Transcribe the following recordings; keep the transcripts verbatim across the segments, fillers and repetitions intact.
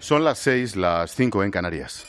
Son las seis, las cinco en Canarias.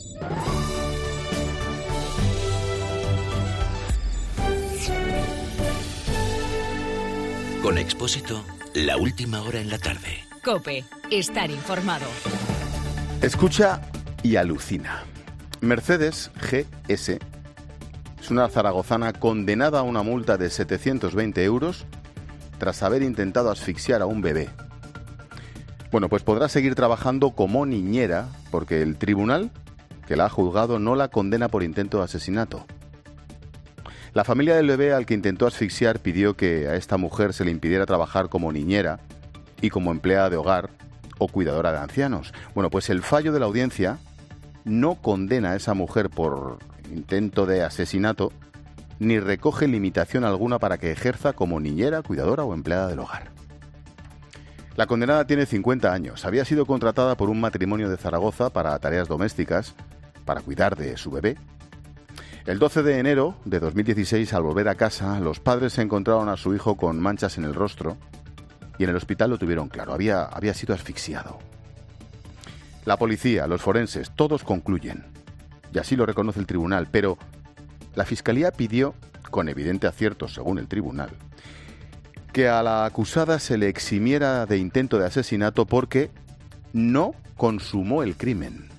Con Expósito, la última hora en la tarde. COPE, estar informado. Escucha y alucina. Mercedes G S es una zaragozana condenada a una multa de setecientos veinte euros tras haber intentado asfixiar a un bebé. Bueno, pues podrá seguir trabajando como niñera porque el tribunal que la ha juzgado no la condena por intento de asesinato. La familia del bebé al que intentó asfixiar pidió que a esta mujer se le impidiera trabajar como niñera y como empleada de hogar o cuidadora de ancianos. Bueno, pues el fallo de la audiencia no condena a esa mujer por intento de asesinato ni recoge limitación alguna para que ejerza como niñera, cuidadora o empleada del hogar. La condenada tiene cincuenta años. Había sido contratada por un matrimonio de Zaragoza para tareas domésticas, para cuidar de su bebé. El doce de enero de dos mil dieciséis, al volver a casa, los padres se encontraron a su hijo con manchas en el rostro y en el hospital lo tuvieron claro, había, había sido asfixiado. La policía, los forenses, todos concluyen, y así lo reconoce el tribunal, pero la Fiscalía pidió, con evidente acierto según el tribunal, que a la acusada se le eximiera de intento de asesinato porque no consumó el crimen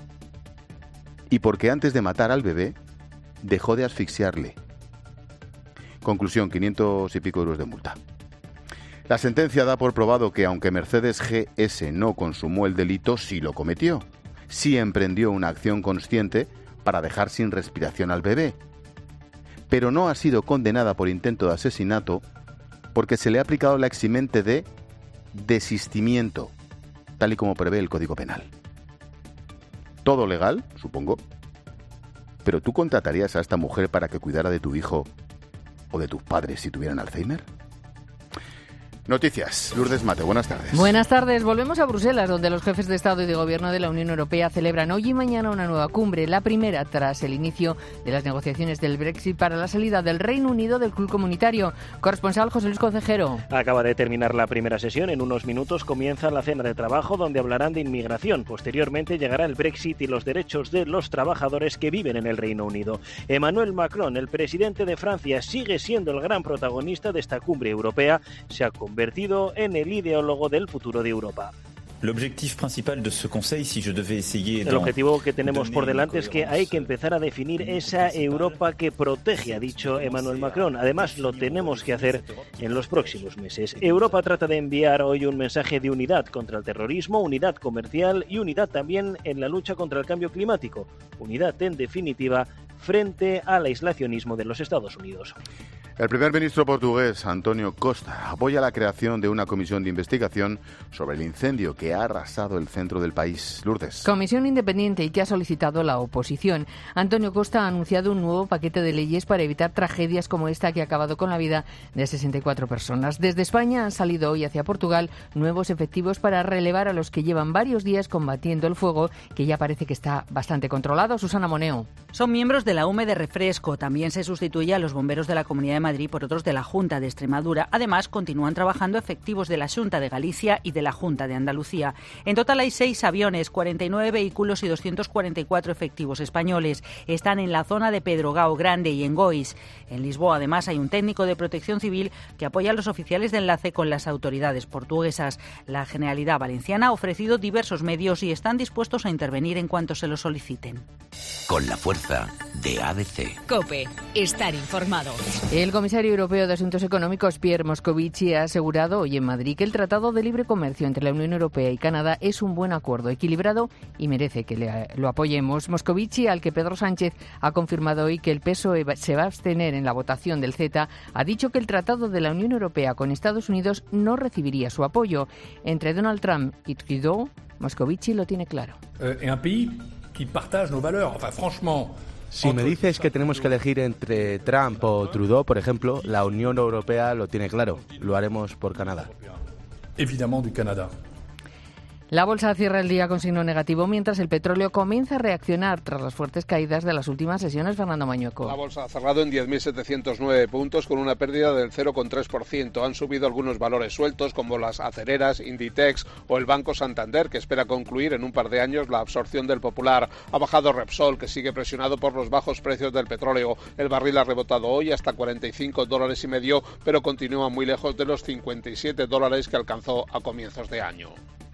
y porque antes de matar al bebé dejó de asfixiarle. Conclusión, quinientos y pico euros de multa. La sentencia da por probado que aunque Mercedes G S no consumó el delito, sí lo cometió. Sí emprendió una acción consciente para dejar sin respiración al bebé. Pero no ha sido condenada por intento de asesinato porque se le ha aplicado la eximente de desistimiento, tal y como prevé el Código Penal. Todo legal, supongo. ¿Pero tú contratarías a esta mujer para que cuidara de tu hijo o de tus padres si tuvieran Alzheimer? Noticias. Lourdes Mate, buenas tardes. Buenas tardes. Volvemos a Bruselas, donde los jefes de Estado y de Gobierno de la Unión Europea celebran hoy y mañana una nueva cumbre, la primera tras el inicio de las negociaciones del Brexit para la salida del Reino Unido del club comunitario. Corresponsal José Luis Concejero. Acaba de terminar la primera sesión. En unos minutos comienza la cena de trabajo, donde hablarán de inmigración. Posteriormente llegará el Brexit y los derechos de los trabajadores que viven en el Reino Unido. Emmanuel Macron, el presidente de Francia, sigue siendo el gran protagonista de esta cumbre europea. Se ha convertido en el ideólogo del futuro de Europa. El objetivo que tenemos por delante es que hay que empezar a definir esa Europa que protege, ha dicho Emmanuel Macron. Además, lo tenemos que hacer en los próximos meses. Europa trata de enviar hoy un mensaje de unidad contra el terrorismo, unidad comercial y unidad también en la lucha contra el cambio climático. Unidad, en definitiva, frente al aislacionismo de los Estados Unidos. El primer ministro portugués, António Costa, apoya la creación de una comisión de investigación sobre el incendio que ha arrasado el centro del país. Lourdes. Comisión independiente y que ha solicitado la oposición. António Costa ha anunciado un nuevo paquete de leyes para evitar tragedias como esta que ha acabado con la vida de sesenta y cuatro personas. Desde España han salido hoy hacia Portugal nuevos efectivos para relevar a los que llevan varios días combatiendo el fuego, que ya parece que está bastante controlado. Susana Moneo. Son miembros de la U M E de Refresco. También se sustituye a los bomberos de la Comunidad de Madrid por otros de la Junta de Extremadura. Además, continúan trabajando efectivos de la Xunta de Galicia y de la Junta de Andalucía. En total hay seis aviones, cuarenta y nueve vehículos y doscientos cuarenta y cuatro efectivos españoles. Están en la zona de Pedrogao Grande y en Gois. En Lisboa, además, hay un técnico de Protección Civil que apoya a los oficiales de enlace con las autoridades portuguesas. La Generalidad Valenciana ha ofrecido diversos medios y están dispuestos a intervenir en cuanto se lo soliciten. Con la fuerza de A B C. COPE, estar informado. El comisario europeo de Asuntos Económicos, Pierre Moscovici, ha asegurado hoy en Madrid que el Tratado de Libre Comercio entre la Unión Europea y Canadá es un buen acuerdo, equilibrado y merece que le, lo apoyemos. Moscovici, al que Pedro Sánchez ha confirmado hoy que el P S O E se va a abstener en la votación del CETA, ha dicho que el Tratado de la Unión Europea con Estados Unidos no recibiría su apoyo. Entre Donald Trump y Trudeau, Moscovici lo tiene claro. Eh, un país que partage nos valores, enfin, franchement. Si me dices que tenemos que elegir entre Trump o Trudeau, por ejemplo, la Unión Europea lo tiene claro. Lo haremos por Canadá. Évidemment du Canadá. La bolsa cierra el día con signo negativo, mientras el petróleo comienza a reaccionar tras las fuertes caídas de las últimas sesiones. Fernando Mañueco. La bolsa ha cerrado en diez mil setecientos nueve puntos con una pérdida del cero coma tres por ciento. Han subido algunos valores sueltos como las acereras, Inditex o el Banco Santander, que espera concluir en un par de años la absorción del Popular. Ha bajado Repsol, que sigue presionado por los bajos precios del petróleo. El barril ha rebotado hoy hasta cuarenta y cinco dólares y medio, pero continúa muy lejos de los cincuenta y siete dólares que alcanzó a comienzos de año.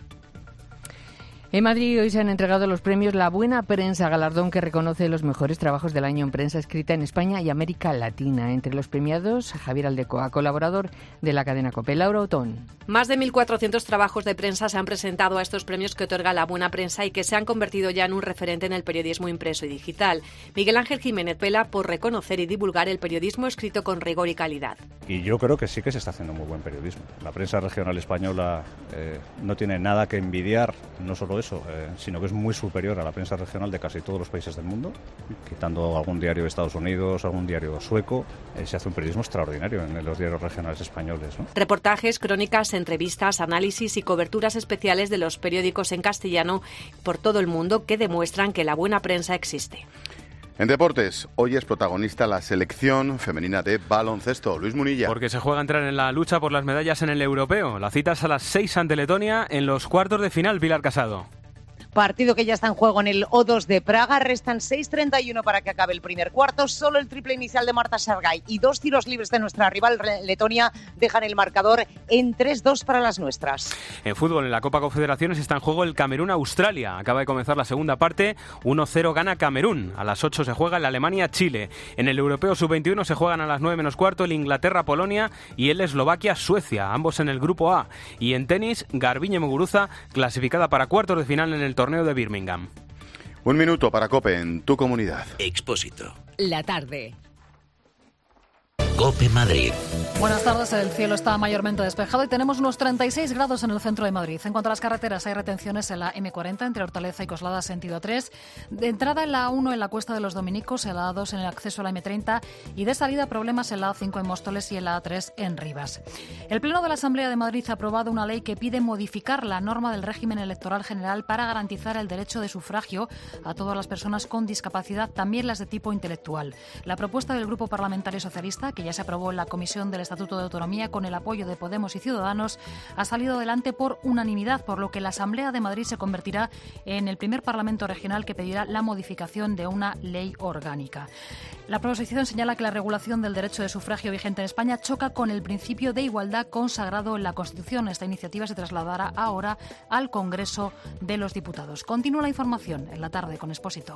En Madrid hoy se han entregado los premios La Buena Prensa, galardón que reconoce los mejores trabajos del año en prensa escrita en España y América Latina. Entre los premiados, Javier Aldecoa, colaborador de la cadena COPE. Laura Otón. Más de mil cuatrocientos trabajos de prensa se han presentado a estos premios que otorga La Buena Prensa y que se han convertido ya en un referente en el periodismo impreso y digital. Miguel Ángel Jiménez vela por reconocer y divulgar el periodismo escrito con rigor y calidad. Y yo creo que sí que se está haciendo muy buen periodismo. La prensa regional española eh, no tiene nada que envidiar, no solo eso, eh, sino que es muy superior a la prensa regional de casi todos los países del mundo, quitando algún diario de Estados Unidos, algún diario sueco. Eh, se hace un periodismo extraordinario en los diarios regionales españoles, ¿no? Reportajes, crónicas, entrevistas, análisis y coberturas especiales de los periódicos en castellano por todo el mundo que demuestran que la buena prensa existe. En deportes, hoy es protagonista la selección femenina de baloncesto. Luis Munilla. Porque se juega a entrar en la lucha por las medallas en el europeo. La cita es a las seis ante Letonia en los cuartos de final. Pilar Casado. Partido que ya está en juego en el O dos de Praga. Restan seis treinta y uno para que acabe el primer cuarto. Solo el triple inicial de Marta Sargay y dos tiros libres de nuestra rival Letonia dejan el marcador en tres dos para las nuestras. En fútbol, en la Copa Confederaciones está en juego el Camerún-Australia. Acaba de comenzar la segunda parte. uno cero gana Camerún. A las ocho se juega el Alemania-Chile. En el Europeo sub veintiuno se juegan a las nueve menos cuarto el Inglaterra-Polonia y el Eslovaquia-Suecia. Ambos en el Grupo A. Y en tenis, Garbiñe Muguruza, clasificada para cuartos de final en el torneo de Birmingham. Un minuto para COPE en tu comunidad. Expósito. La tarde. COPE Madrid. Buenas tardes, el cielo está mayormente despejado y tenemos unos treinta y seis grados en el centro de Madrid. En cuanto a las carreteras, hay retenciones en la eme cuarenta entre Hortaleza y Coslada, sentido tres, de entrada en la A uno en la Cuesta de los Dominicos, en la A dos en el acceso a la eme treinta y de salida problemas en la A cinco en Móstoles y en la A tres en Rivas. El Pleno de la Asamblea de Madrid ha aprobado una ley que pide modificar la norma del régimen electoral general para garantizar el derecho de sufragio a todas las personas con discapacidad, también las de tipo intelectual. La propuesta del Grupo Parlamentario Socialista, que ya se aprobó en la Comisión del Estatuto de Autonomía con el apoyo de Podemos y Ciudadanos, ha salido adelante por unanimidad, por lo que la Asamblea de Madrid se convertirá en el primer Parlamento regional que pedirá la modificación de una ley orgánica. La proposición señala que la regulación del derecho de sufragio vigente en España choca con el principio de igualdad consagrado en la Constitución. Esta iniciativa se trasladará ahora al Congreso de los Diputados. Continúa la información en la tarde con Expósito.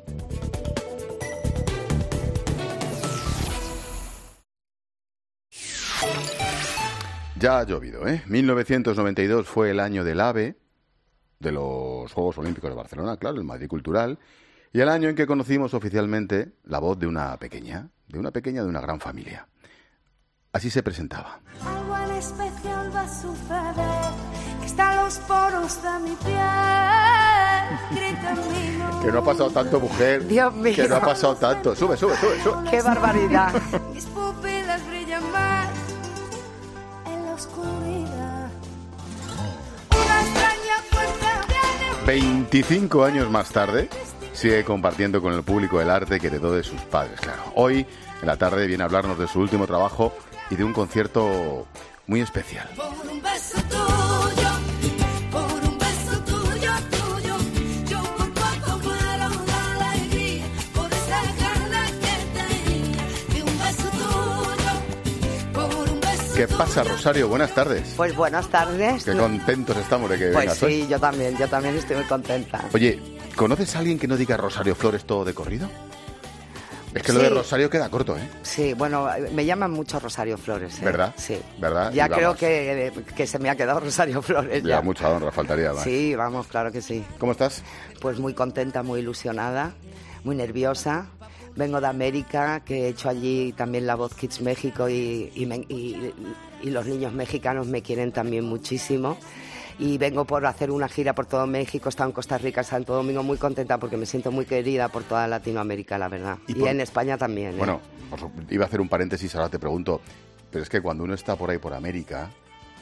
Ya ha llovido, ¿eh? mil novecientos noventa y dos fue el año del AVE, de los Juegos Olímpicos de Barcelona, claro, el Madrid Cultural, y el año en que conocimos oficialmente la voz de una pequeña, de una pequeña de una gran familia. Así se presentaba. Algo en especial va a suceder, que están los poros de mi piel, grita mi nombre. Que no ha pasado tanto, mujer. Dios mío. Que no ha pasado tanto. Sube, sube, sube, sube. ¡Qué barbaridad! Mis pupilas brillan más en la oscuridad. Una extraña fuerza viene. veinticinco años más tarde, sigue compartiendo con el público el arte que heredó de sus padres, claro. Hoy, en la tarde, viene a hablarnos de su último trabajo y de un concierto muy especial. Por un beso tuyo, por un beso tuyo, tuyo, yo por poco muero de alegría, por esa gana que tenía, de un beso tuyo, por un beso. ¿Qué pasa, Rosario? Buenas tardes. Pues buenas tardes. Qué contentos estamos de que pues vengas sí, hoy. yo también, yo también estoy muy contenta. Oye, ¿conoces a alguien que no diga Rosario Flores todo de corrido? Es que Sí. lo de Rosario queda corto, ¿eh? Sí, bueno, me llaman mucho Rosario Flores. ¿eh? ¿Verdad? Sí. ¿Verdad? Ya Y creo vamos. que, que se me ha quedado Rosario Flores. Ya, Ya, mucha honra, faltaría más. Sí, vamos, claro que sí. ¿Cómo estás? Pues muy contenta, muy ilusionada, muy nerviosa. Vengo de América, que he hecho allí también la Voz Kids México y, y, me- y- y los niños mexicanos me quieren también muchísimo. Y vengo por hacer una gira por todo México, he estado en Costa Rica, Santo Domingo, muy contenta porque me siento muy querida por toda Latinoamérica, la verdad. Y Y, por- en España también. ¿eh? Bueno, os- iba a hacer un paréntesis, ahora te pregunto, pero es que cuando uno está por ahí por América,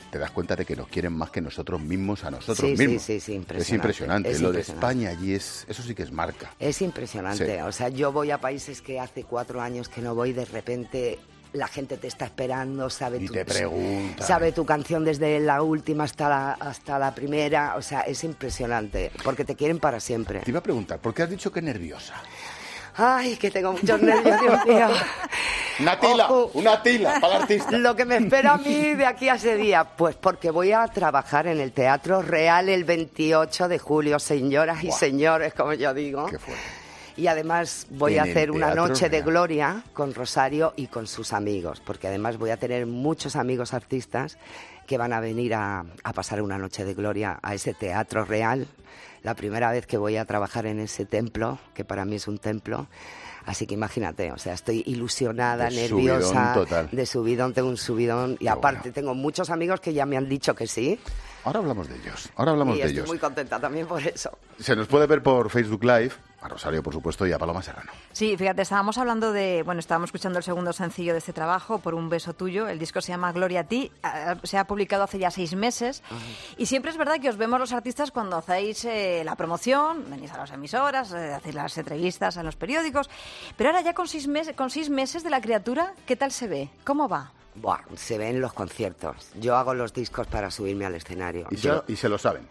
te das cuenta de que nos quieren más que nosotros mismos a nosotros Sí, mismos. sí, sí, sí, impresionante. Es impresionante. Es Lo impresionante. de España allí es, eso sí que es marca. Es impresionante. Sí. O sea, yo voy a países que hace cuatro años que no voy, de repente la gente te está esperando, sabe Y tu, te pregunta. sabe tu canción desde la última hasta la, hasta la primera. O sea, es impresionante, porque te quieren para siempre. Te iba a preguntar, ¿por qué has dicho que nerviosa? Ay, que tengo muchos nervios, Dios mío. Una tila, Ojo. una tila para el artista. Lo que me espera a mí de aquí a ese día, pues porque voy a trabajar en el Teatro Real el veintiocho de julio, señoras y Buah. señores, como yo digo. Qué fuerte. Y además voy En a el hacer una Teatro noche de Real. gloria con Rosario y con sus amigos, porque además voy a tener muchos amigos artistas que van a venir a, a pasar una noche de gloria a ese Teatro Real. La primera vez que voy a trabajar en ese templo, que para mí es un templo. Así que imagínate, o sea, estoy ilusionada, De nerviosa, subidón total. de subidón, tengo un subidón. Y Qué aparte bueno. tengo muchos amigos que ya me han dicho que sí. Ahora hablamos de ellos. Ahora hablamos y de estoy ellos. muy contenta también por eso. Se nos puede ver por Facebook Live, a Rosario, por supuesto, y a Paloma Serrano. Sí, fíjate, estábamos hablando de, bueno, estábamos escuchando el segundo sencillo de este trabajo, Por un beso tuyo. El disco se llama Gloria a ti, eh, se ha publicado hace ya seis meses. Y siempre es verdad que os vemos los artistas cuando hacéis eh, la promoción, venís a las emisoras, eh, hacéis las entrevistas en los periódicos. Pero ahora ya con seis, meses, con seis meses de la criatura, ¿qué tal se ve? ¿Cómo va? Buah, se ve en los conciertos. Yo hago los discos para subirme al escenario. Y, se, Yo- lo, y se lo saben.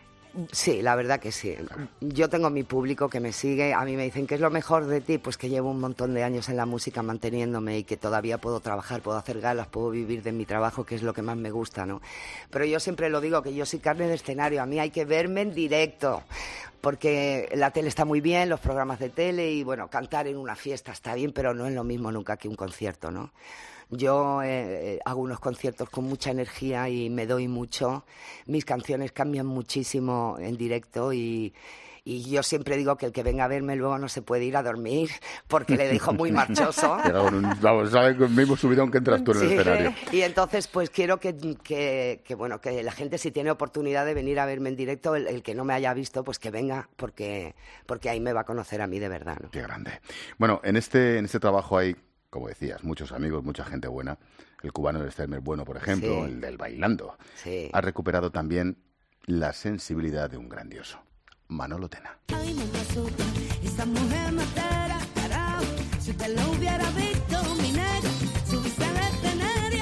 Sí, la verdad que sí. Yo tengo mi público que me sigue. A mí me dicen, ¿qué es lo mejor de ti? Pues que llevo un montón de años en la música manteniéndome y que todavía puedo trabajar, puedo hacer galas, puedo vivir de mi trabajo, que es lo que más me gusta, ¿no? Pero yo siempre lo digo, que yo soy carne de escenario. A mí hay que verme en directo. Porque la tele está muy bien, los programas de tele y, bueno, cantar en una fiesta está bien, pero no es lo mismo nunca que un concierto, ¿no? Yo eh, hago unos conciertos con mucha energía y me doy mucho. Mis canciones cambian muchísimo en directo y, y yo siempre digo que el que venga a verme luego no se puede ir a dormir porque le dejo muy marchoso. Llega con un, vamos, sabe, con el mismo subidón que entras tú en el Sí. escenario. Y entonces pues quiero que, que, que, bueno, que la gente, si tiene oportunidad de venir a verme en directo, el, el que no me haya visto, pues que venga porque, porque ahí me va a conocer a mí de verdad, ¿no? Qué grande. Bueno, en este, en este trabajo hay, como decías, muchos amigos, mucha gente buena. El cubano del Steimer Bueno, por ejemplo, Sí. el del Bailando. Sí. Ha recuperado también la sensibilidad de un grandioso, Manolo Tena. Ay, mamazota, esa mujer matera, carajo. Si usted lo hubiera visto, mi negro, subiste al escenario.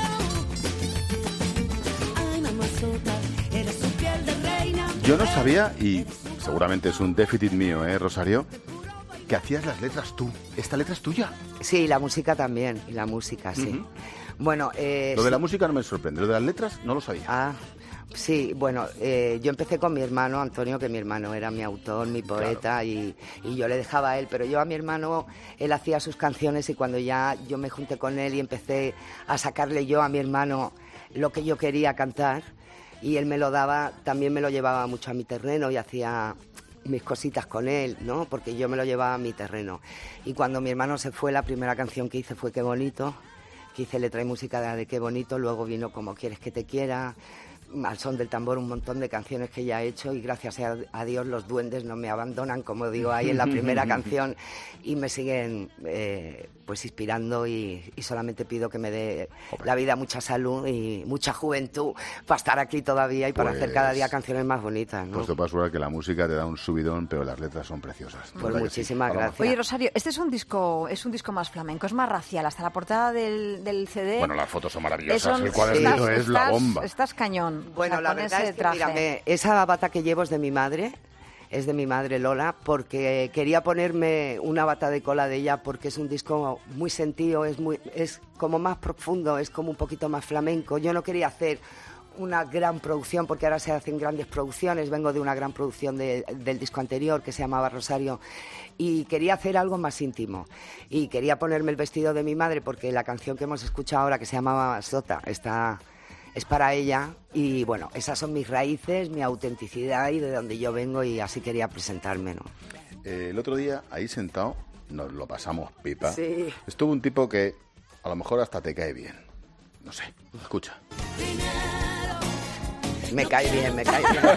Ay, mamazota, eres su piel de reina. Yo no sabía, y seguramente es un déficit mío, ¿eh, Rosario?, que hacías las letras tú. ¿Esta letra es tuya? Sí, la música también, y la música, sí. Ujú. Bueno, eh, Lo de sí. la música no me sorprende, lo de las letras no lo sabía. Ah, sí, bueno, eh, yo empecé con mi hermano Antonio, que mi hermano era mi autor, mi poeta, y, y yo le dejaba a él, pero yo a mi hermano, él hacía sus canciones y cuando ya yo me junté con él y empecé a sacarle yo a mi hermano lo que yo quería cantar, y él me lo daba, también me lo llevaba mucho a mi terreno y hacía mis cositas con él, ¿no? Porque yo me lo llevaba a mi terreno. Y cuando mi hermano se fue, la primera canción que hice fue Qué bonito, que hice letra y música de, de Qué bonito, luego vino Como quieres que te quiera, Al son del tambor, un montón de canciones que ya he hecho y gracias a, a Dios los duendes no me abandonan, como digo ahí en la primera canción, y me siguen eh, pues inspirando y, y solamente pido que me dé la vida mucha salud y mucha juventud para estar aquí todavía y para Pues- hacer cada día canciones más bonitas, ¿no? Pues te puedo asegurar que la música te da un subidón, pero las letras son preciosas. Pues ¿Verdad que muchísimas Paloma? gracias. Oye, Rosario, este es un disco es un disco más flamenco, es más racial, hasta la portada del, del C D. Bueno, las fotos son maravillosas, Son- el cuadernito estás- es la estás- bomba. Estás cañón. Bueno, o sea, la con verdad ese es que, traje. mírame, esa bata que llevo es de mi madre, es de mi madre Lola, porque quería ponerme una bata de cola de ella porque es un disco muy sentido, es, muy, es como más profundo, es como un poquito más flamenco. Yo no quería hacer una gran producción porque ahora se hacen grandes producciones, vengo de una gran producción de- del disco anterior que se llamaba Rosario y quería hacer algo más íntimo y quería ponerme el vestido de mi madre porque la canción que hemos escuchado ahora que se llamaba Sota está... es para ella y bueno, esas son mis raíces, mi autenticidad y de donde yo vengo y así quería presentarme, ¿no? Eh, el otro día, ahí sentado, nos lo pasamos pipa. Sí. Estuvo un tipo que a lo mejor hasta te cae bien. No sé, escucha. Me cae bien, me cae bien.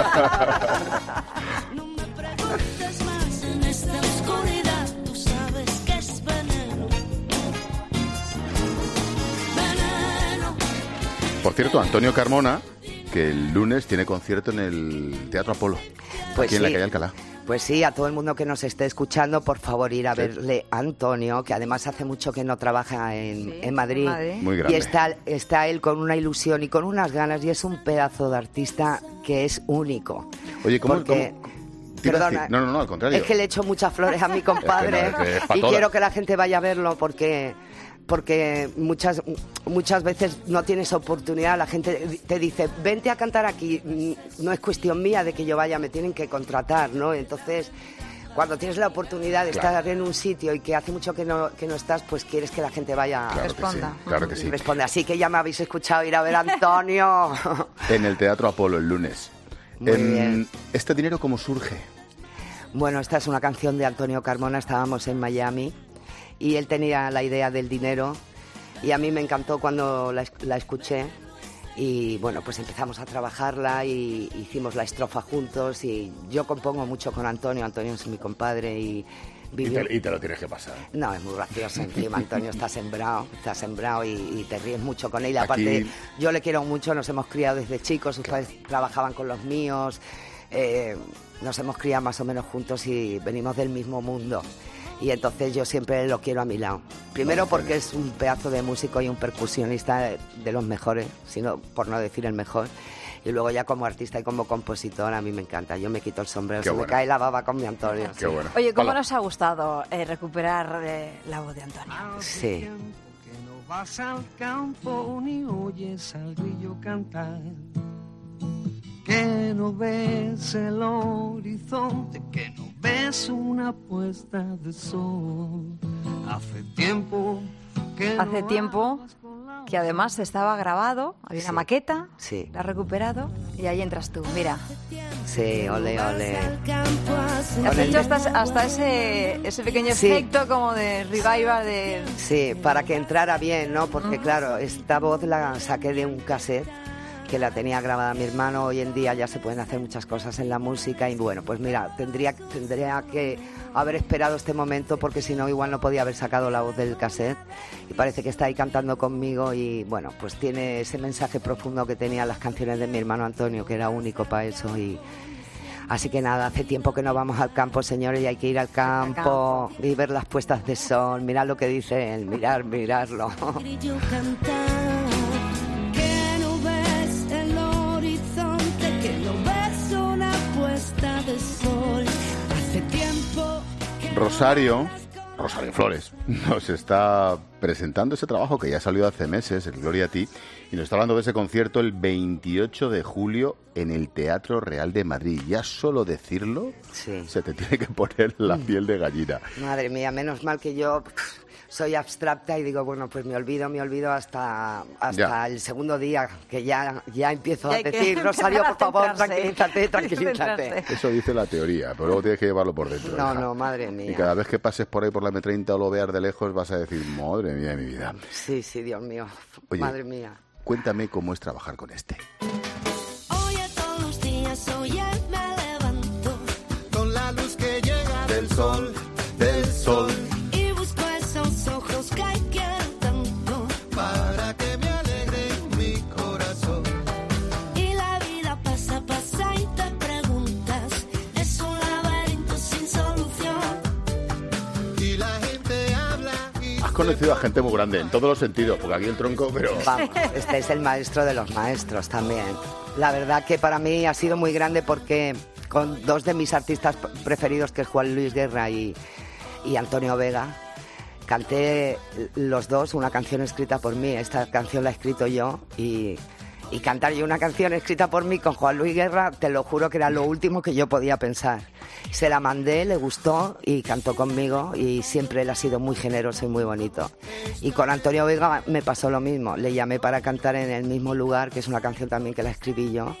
No me preguntes más en esta oscuridad, tú sabes que es veneno. Veneno, Por cierto, Antonio Carmona, que el lunes tiene concierto en el Teatro Apolo, Pues aquí en sí. la calle Alcalá. Pues sí, a todo el mundo que nos esté escuchando, por favor, ir a Sí. verle a Antonio, que además hace mucho que no trabaja en, en Madrid. en Madrid. Muy grande. Y está, está él con una ilusión y con unas ganas, y es un pedazo de artista que es único. Oye, ¿cómo, Porque- cómo- te iba a Perdona, decir- No, no, no, al contrario. Es que le echo muchas flores a mi compadre Es que no, es que es pa' y todas. quiero que la gente vaya a verlo porque porque muchas muchas veces no tienes oportunidad, la gente te dice, vente a cantar aquí, no es cuestión mía de que yo vaya, me tienen que contratar, ¿no? Entonces, cuando tienes la oportunidad de Claro. estar en un sitio y que hace mucho que no, que no estás, pues quieres que la gente vaya Claro que sí, claro que sí. responde. Así que ya me habéis escuchado ir a ver a Antonio. En el Teatro Apolo el lunes. Muy Em, bien. ¿Este dinero cómo surge? Bueno, esta es una canción de Antonio Carmona, estábamos en Miami y él tenía la idea del dinero y a mí me encantó cuando la, es- la escuché y bueno, pues empezamos a trabajarla y hicimos la estrofa juntos y yo compongo mucho con Antonio, Antonio es mi compadre y Y vivió... te, y te lo tienes que pasar. No, es muy gracioso encima, Antonio está sembrado, está sembrado y, y te ríes mucho con él. Aparte, Aquí- yo le quiero mucho, nos hemos criado desde chicos, sus padres trabajaban con los míos, eh, nos hemos criado más o menos juntos y venimos del mismo mundo. Y entonces yo siempre lo quiero a mi lado. Primero porque es un pedazo de músico y un percusionista de, de los mejores, sino por no decir el mejor. Y luego ya como artista y como compositor a mí me encanta. Yo me quito el sombrero, Qué se bueno. me cae la baba con mi Antonio. Qué bueno. Oye, ¿cómo Hola. nos ha gustado eh, recuperar eh, la voz de Antonio? Sí. No vas al campo ni oyes al grillo cantar, que no ves el horizonte, que no ves una puesta de sol. Hace tiempo que Hace no tiempo que además estaba grabado, había una maqueta, Sí. la ha recuperado y ahí entras tú, mira. Sí, ole, ole. Has hecho hasta, hasta ese, ese pequeño Sí. efecto como de revival de... Sí, para que entrara bien, ¿no? Porque claro, esta voz la saqué de un cassette que la tenía grabada mi hermano. Hoy en día ya se pueden hacer muchas cosas en la música y bueno, pues mira, tendría, tendría que haber esperado este momento porque si no igual no podía haber sacado la voz del cassette y parece que está ahí cantando conmigo y bueno, pues tiene ese mensaje profundo que tenían las canciones de mi hermano Antonio, que era único para eso y... Así que nada, hace tiempo que no vamos al campo, señores, y hay que ir al campo y ver las puestas de sol. Mirad lo que dice él, mirar, mirarlo. Grillo cantar, que no ves el horizonte, que no ves una puesta de sol. Hace tiempo que Rosario, Rosario Flores, nos está presentando ese trabajo que ya salió hace meses, el Gloria a ti, y nos está hablando de ese concierto el veintiocho de julio en el Teatro Real de Madrid. Ya solo decirlo, Sí. se te tiene que poner la piel de gallina. Madre mía, menos mal que yo pff, soy abstracta y digo, bueno, pues me olvido, me olvido hasta, hasta Ya. el segundo día, que ya, ya empiezo Ya a hay que decir, Rosario, empezar por a favor, centrarse. tranquilízate, Hay que tranquilízate. centrarse. Eso dice la teoría, pero luego tienes que llevarlo por dentro. No, hija. no, madre Y mía. cada vez que pases por ahí por la eme treinta o lo veas de lejos vas a decir, madre mía de mi vida. Sí, sí, Dios mío, Oye. madre mía. Cuéntame cómo es trabajar con este. oye todos los días, oye me levanto con la luz que llega Del sol, del sol. y busco esos ojos que hay que tanto. para que me alegre mi corazón. Y la vida pasa, pasa y te preguntas, es un laberinto sin solución. Y la gente habla y Has conocido a gente muy grande en todos los sentidos, porque aquí el tronco, pero... Vamos, este es el maestro de los maestros también. La verdad que para mí ha sido muy grande porque con dos de mis artistas preferidos, que es Juan Luis Guerra y, y Antonio Vega, canté los dos una canción escrita por mí. Esta canción la he escrito yo y, y cantar yo una canción escrita por mí con Juan Luis Guerra, te lo juro que era lo último que yo podía pensar. Se la mandé, le gustó y cantó conmigo y siempre él ha sido muy generoso y muy bonito. Y con Antonio Vega me pasó lo mismo, le llamé para cantar en el mismo lugar, que es una canción también que la escribí yo.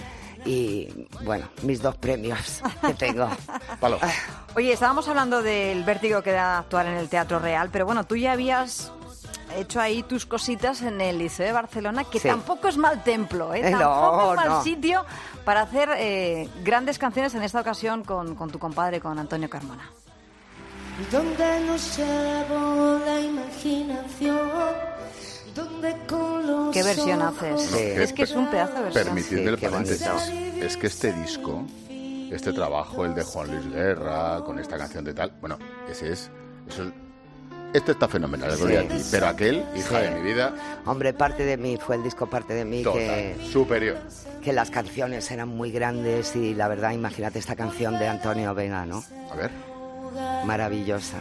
Y bueno, mis dos premios que tengo. Palo. Oye, estábamos hablando del vértigo que da actuar en el Teatro Real, pero bueno, tú ya habías hecho ahí tus cositas en el Liceo de Barcelona, que Sí. tampoco es mal templo, ¿eh? Eh, no, Tampoco es mal no. sitio para hacer eh, grandes canciones, en esta ocasión con, con tu compadre, con Antonio Carmona. Donde nos llevó la imaginación, ¿Qué versión haces? Sí. Es que es un pedazo de versión. Permitidme Sí, el qué paréntesis. bonito. Es que este disco, este trabajo, el de Juan Luis Guerra, con esta canción de tal, bueno, ese es... Eso es este está fenomenal, Sí. Gloria a ti. Pero aquel, hija Sí. de mi vida, Hombre, parte de mí, fue el disco Parte de mí, total, que, superior. que las canciones eran muy grandes y la verdad, imagínate esta canción de Antonio Vega, ¿no? A ver. Maravillosa.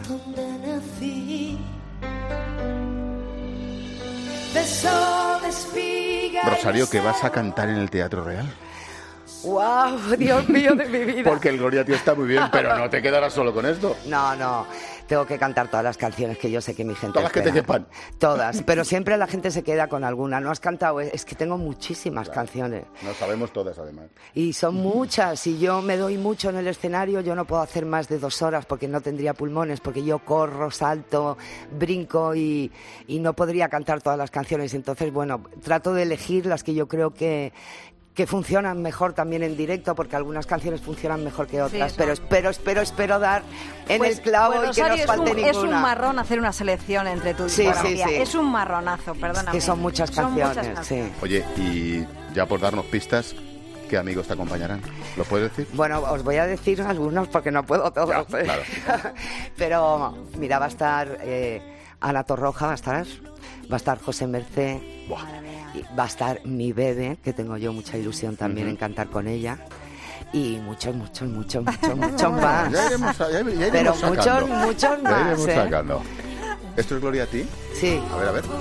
Rosario, ¿qué vas a cantar en el Teatro Real? ¡Wow! Dios mío de mi vida. Porque el Gloria a ti está muy bien, pero no te quedarás solo con esto. No, no, tengo que cantar todas las canciones que yo sé que mi gente Todas las que te espera. quepan. Todas, pero siempre la gente se queda con alguna. No has cantado, es que tengo muchísimas Claro. canciones. No sabemos todas, además. Y son muchas, y yo me doy mucho en el escenario, yo no puedo hacer más de dos horas porque no tendría pulmones, porque yo corro, salto, brinco y, y no podría cantar todas las canciones. Entonces, bueno, trato de elegir las que yo creo que, que funcionan mejor también en directo, porque algunas canciones funcionan mejor que otras, eso. pero espero, espero, espero dar en Pues- el clavo pues, y que no Rosario, os falte es un, ninguna. es un marrón hacer una selección entre tu Sí, discografía. sí, sí. Es un marronazo, perdóname. Que son muchas Son canciones, muchas canciones. sí. Oye, y ya por darnos pistas, ¿qué amigos te acompañarán? ¿Lo puedes decir? Bueno, os voy a decir algunos porque no puedo todos. Ya, ¿eh? claro. Pero mira, va a estar eh, Ana Torroja, va a estar, va a estar José Mercé, y va a estar mi bebé, que tengo yo mucha ilusión también en cantar con ella. Y muchos, muchos, muchos, muchos, muchos más. Ya iremos, ya, ya iremos Pero sacando. muchos, muchos Ya más. iremos ¿eh? sacando. ¿Esto es Gloria a ti? Sí. A ver, a ver.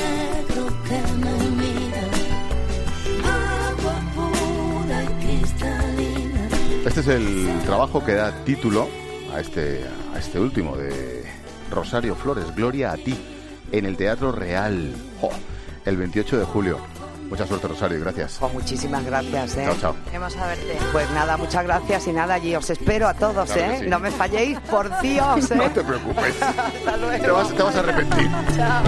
Este es el trabajo que da título a este, a este último de Rosario Flores, Gloria a ti, en el Teatro Real, ¡Jo! El veintiocho de julio. Mucha suerte, Rosario, y gracias. Pues muchísimas gracias, ¿eh? Chao, chao. Queremos a verte. Pues nada, muchas gracias y nada, allí os espero a todos, Claro que ¿eh? sí. No me falléis, por Dios, ¿eh? No te preocupes. Hasta luego. Te vas, te vas a arrepentir. Chao.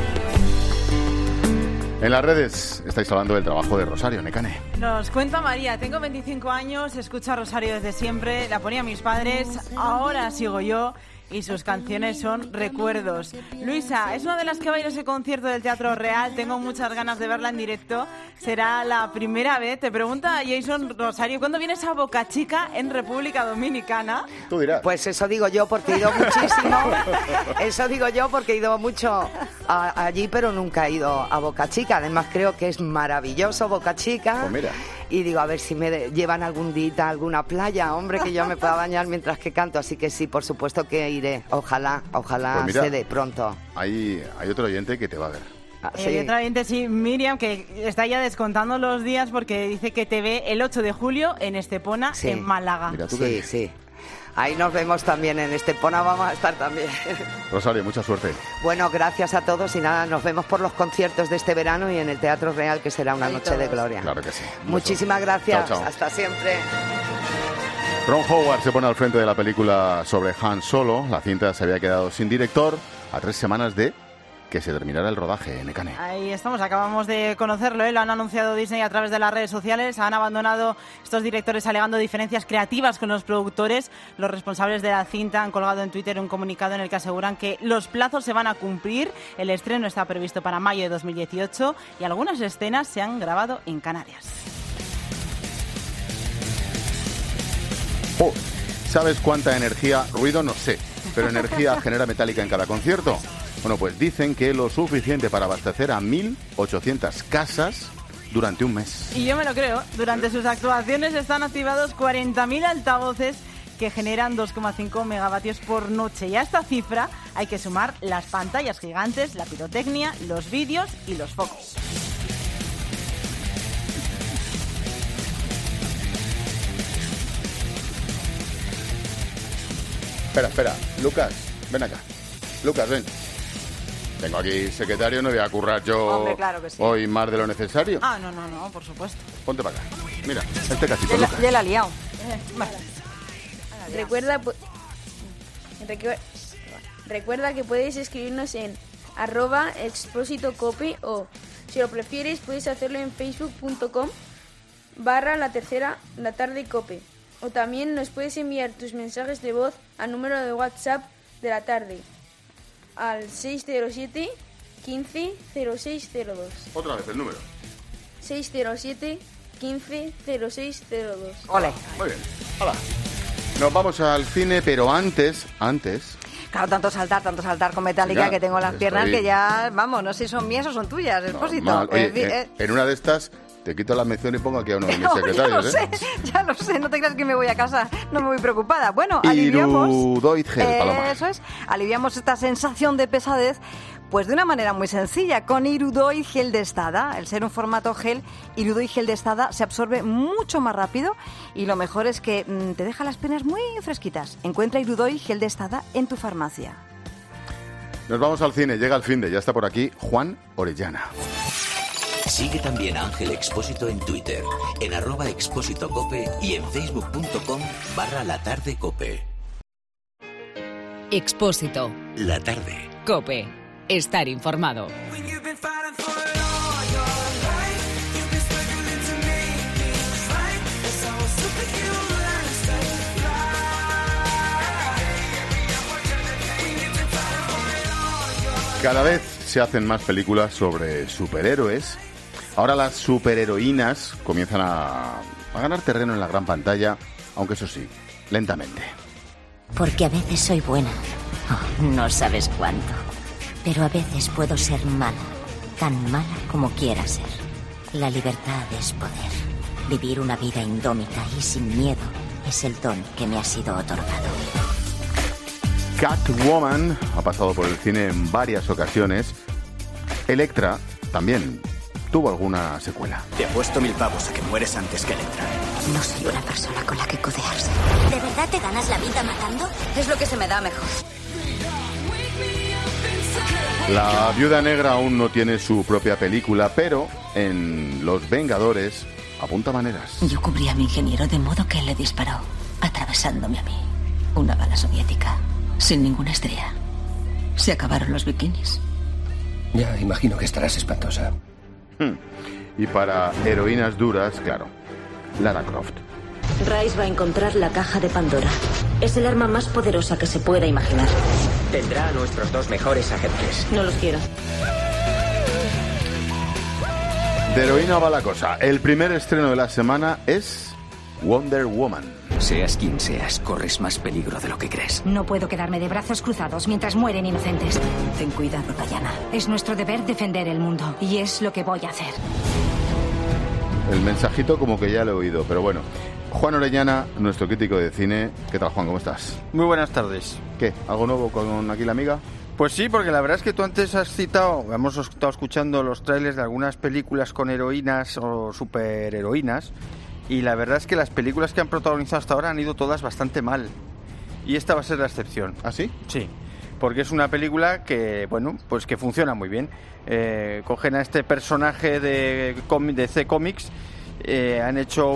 En las redes estáis hablando del trabajo de Rosario, Nekane. Nos cuenta María, tengo veinticinco años, escucho a Rosario desde siempre, la ponía mis padres, ahora sigo yo y sus canciones son recuerdos. Luisa, es una de las que va a ir a ese concierto del Teatro Real, tengo muchas ganas de verla en directo, será la primera vez. Te pregunta Jason Rosario, ¿cuándo vienes a Boca Chica en República Dominicana? Tú dirás. Pues eso digo yo porque he ido muchísimo. Eso digo yo porque he ido mucho a- allí, pero nunca he ido a Boca Chica. Además creo que es maravilloso Boca Chica. Pues mira. Y digo, a ver si me de- llevan algún día a alguna playa, hombre, que yo me pueda bañar mientras que canto. Así que sí, por supuesto que iré. Ojalá, ojalá Pues mira, se dé pronto. Hay, hay otro oyente que te va a ver. Ah, Eh, sí. y otra oyente, sí, Miriam, que está ya descontando los días porque dice que te ve el ocho de julio en Estepona, Sí. en Málaga. Sí, sí. Ahí nos vemos también en Estepona, vamos a estar también. Rosario, mucha suerte. Bueno, gracias a todos y nada, nos vemos por los conciertos de este verano y en el Teatro Real, que será una noche de gloria. Claro que sí. Un Muchísimas beso. gracias. Chao, chao. Hasta siempre. Ron Howard se pone al frente de la película sobre Han Solo. La cinta se había quedado sin director a tres semanas de que se terminara el rodaje, Nekane. Ahí estamos, acabamos de conocerlo, ¿eh? Lo han anunciado Disney a través de las redes sociales. Han abandonado estos directores alegando diferencias creativas con los productores. Los responsables de la cinta han colgado en Twitter un comunicado en el que aseguran que los plazos se van a cumplir. El estreno está previsto para mayo de dos mil dieciocho y algunas escenas se han grabado en Canarias. Oh, ¿sabes cuánta energía, ruido no sé, pero energía genera Metallica en cada concierto? Bueno, pues dicen que lo suficiente para abastecer a mil ochocientas casas durante un mes. Y yo me lo creo. Durante sus actuaciones están activados cuarenta mil altavoces que generan dos coma cinco megavatios por noche. Y a esta cifra hay que sumar las pantallas gigantes, la pirotecnia, los vídeos y los focos. Espera, espera, Lucas, ven acá. Lucas, ven. Tengo aquí secretario, no voy a currar yo Hombre, claro que sí. hoy más de lo necesario. Ah, no, no, no, por supuesto. Ponte para acá. Mira, este cachito, Ya la, Lucas. ya la ha liado. Recuerda, pu- recu- recuerda que puedes escribirnos en arroba expósitocope o, si lo prefieres, puedes hacerlo en facebook.com barra la tercera la tarde cope. O también nos puedes enviar tus mensajes de voz al número de WhatsApp de la tarde al seis cero siete, quince cero seis cero dos. Otra vez el número. seis cero siete quince cero seis cero dos. Ole. Muy bien. Hola. Nos vamos al cine, pero antes, antes... Claro, tanto saltar, tanto saltar con Metallica Venga, que tengo las estoy- piernas que ya, vamos, no sé si son mías o son tuyas, Expósito. Normal. Oye, Es decir, eh, eh, en una de estas te quito la mención y pongo aquí a uno de mis no, ya lo secretarios, sé, ¿eh? ya lo sé, no te creas que me voy a casa, no me voy preocupada. Bueno, aliviamos... Irudoid Gel, Paloma. Eso es, aliviamos esta sensación de pesadez pues de una manera muy sencilla, con Irudoid Gel de Estada. El ser un formato gel, Irudoid Gel de Estada se absorbe mucho más rápido y lo mejor es que mm, te deja las piernas muy fresquitas. Encuentra Irudoid Gel de Estada en tu farmacia. Nos vamos al cine, llega el fin de, ya está por aquí Juan Orellana. Sigue también a Ángel Expósito en Twitter, en arroba expósito cope y en facebook.com barra la tarde cope. Expósito. La tarde. Cope. Estar informado. Cada vez se hacen más películas sobre superhéroes. Ahora las superheroínas comienzan a, a ganar terreno en la gran pantalla, aunque eso sí, lentamente. Porque a veces soy buena. Oh, no sabes cuánto. Pero a veces puedo ser mala. Tan mala como quiera ser. La libertad es poder. Vivir una vida indómita y sin miedo es el don que me ha sido otorgado. Catwoman ha pasado por el cine en varias ocasiones. Electra también tuvo alguna secuela. Te apuesto mil pavos a que mueres antes que Electra. No soy una persona con la que codearse. ¿De verdad te ganas la vida matando? Es lo que se me da mejor. La Viuda Negra aún no tiene su propia película, pero en Los Vengadores apunta maneras. Yo cubrí a mi ingeniero de modo que él le disparó, atravesándome a mí. Una bala soviética, sin ninguna estrella. Se acabaron los bikinis. Ya, imagino que estarás espantosa. Hmm. Y para heroínas duras, claro, Lara Croft. Rice va a encontrar la caja de Pandora. Es el arma más poderosa que se pueda imaginar. Tendrá a nuestros dos mejores agentes. No los quiero. De heroína va la cosa. El primer estreno de la semana es Wonder Woman. Seas quien seas, corres más peligro de lo que crees. No puedo quedarme de brazos cruzados mientras mueren inocentes. Ten cuidado, Diana. Es nuestro deber defender el mundo. Y es lo que voy a hacer. El mensajito como que ya lo he oído, pero bueno. Juan Orellana, nuestro crítico de cine. ¿Qué tal, Juan? ¿Cómo estás? Muy buenas tardes. ¿Qué? ¿Algo nuevo con aquí la amiga? Pues sí, porque la verdad es que tú antes has citado, hemos estado escuchando los trailers de algunas películas con heroínas o superheroínas, y la verdad es que las películas que han protagonizado hasta ahora han ido todas bastante mal. Y esta va a ser la excepción. ¿Ah, sí? Sí, porque es una película que, bueno, pues que funciona muy bien. Eh, cogen a este personaje de, de C Comics, eh, han hecho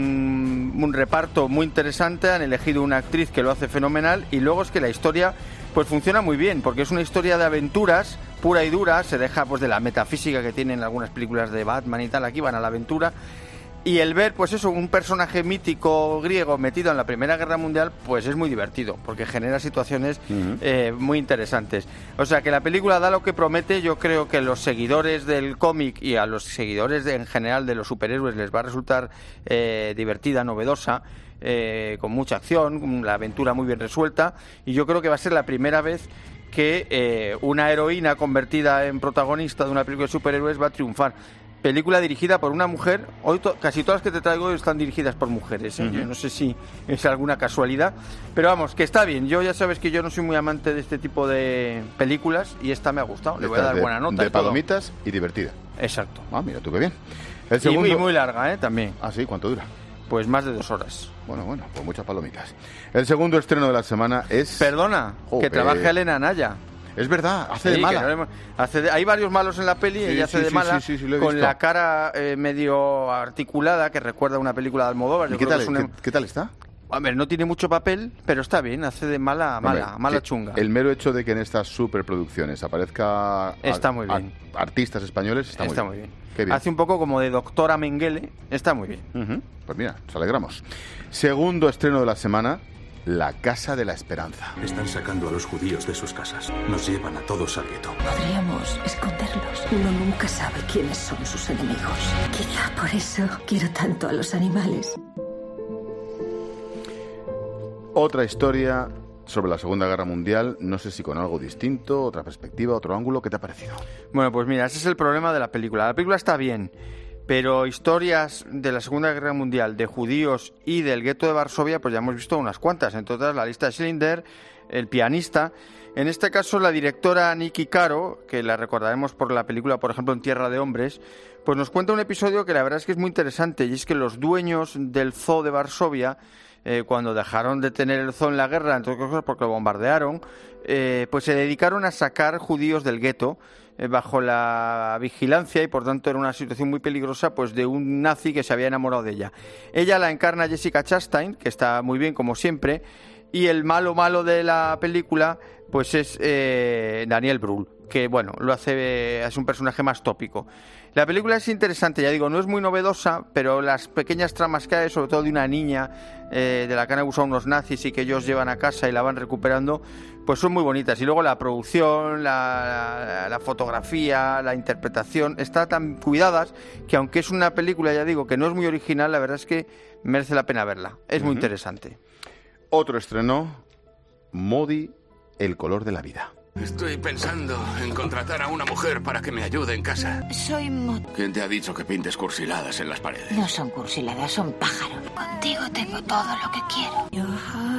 un, un reparto muy interesante, han elegido una actriz que lo hace fenomenal, y luego es que la historia pues funciona muy bien, porque es una historia de aventuras pura y dura, se deja pues de la metafísica que tienen algunas películas de Batman y tal, aquí van a la aventura. Y el ver, pues eso, un personaje mítico griego metido en la Primera Guerra Mundial, pues es muy divertido, porque genera situaciones uh-huh. eh, muy interesantes. O sea, que la película da lo que promete. Yo creo que los seguidores del cómic y a los seguidores de, en general de los superhéroes les va a resultar eh, divertida, novedosa, eh, con mucha acción, la aventura muy bien resuelta. Y yo creo que va a ser la primera vez que eh, una heroína convertida en protagonista de una película de superhéroes va a triunfar. Película dirigida por una mujer. Hoy to- casi todas las que te traigo están dirigidas por mujeres, ¿eh? Uh-huh. Yo no sé si es alguna casualidad, pero vamos, que está bien. Yo ya sabes que yo no soy muy amante de este tipo de películas y esta me ha gustado. Le voy a dar de, buena nota. De palomitas todo. Y divertida. Exacto. Ah, mira tú qué bien. El segundo... Y muy, muy larga, ¿eh? También. Ah, sí, ¿cuánto dura? Pues más de dos horas. Bueno, bueno, pues muchas palomitas. El segundo estreno de la semana es... Perdona, oh, que eh... trabaja Elena Anaya. Es verdad, hace sí, de mala. No, hace de, hay varios malos en la peli, sí, ella hace sí, de sí, mala, sí, sí, sí, con la cara eh, medio articulada, que recuerda a una película de Almodóvar. Yo ¿Y qué tal, una... ¿qué, ¿qué tal está? A ver, no tiene mucho papel, pero está bien, hace de mala a mala, Hombre, mala chunga. El mero hecho de que en estas superproducciones aparezca está a, muy bien. A, artistas españoles está, está muy bien. bien. Qué bien. Hace un poco como de doctora Mengele, está muy bien. Uh-huh. Pues mira, nos alegramos. Segundo estreno de la semana, La Casa de la Esperanza. Están sacando a los judíos de sus casas. Nos llevan a todos al gueto. Podríamos esconderlos. Uno nunca sabe quiénes son sus enemigos. Quizá por eso quiero tanto a los animales. Otra historia sobre la Segunda Guerra Mundial, no sé si con algo distinto, otra perspectiva, otro ángulo. ¿Qué te ha parecido? Bueno, pues mira, ese es el problema de la película. La película está bien, pero historias de la Segunda Guerra Mundial, de judíos y del gueto de Varsovia, pues ya hemos visto unas cuantas. Entre otras, La lista de Schindler, El pianista. En este caso, la directora Nikki Caro, que la recordaremos por la película, por ejemplo, En tierra de hombres, pues nos cuenta un episodio que la verdad es que es muy interesante, y es que los dueños del zoo de Varsovia, eh, cuando dejaron de tener el zoo en la guerra, entre otras cosas porque lo bombardearon, eh, pues se dedicaron a sacar judíos del gueto, eh, bajo la vigilancia, y por tanto era una situación muy peligrosa, pues de un nazi que se había enamorado de ella. Ella la encarna Jessica Chastain, que está muy bien como siempre, y el malo malo de la película pues es eh, Daniel Brühl, que bueno, lo hace, es un personaje más tópico. La película es interesante, ya digo, no es muy novedosa, pero las pequeñas tramas que hay, sobre todo de una niña eh, de la que han abusado unos nazis y que ellos llevan a casa y la van recuperando, pues son muy bonitas. Y luego la producción, la, la, la fotografía, la interpretación, está tan cuidadas que aunque es una película, ya digo, que no es muy original, la verdad es que merece la pena verla. Es uh-huh. muy interesante. Otro estreno, Modi, el color de la vida. Estoy pensando en contratar a una mujer para que me ayude en casa. Soy Modi. ¿Quién te ha dicho que pintes cursiladas en las paredes? No son cursiladas, son pájaros. Contigo tengo todo lo que quiero.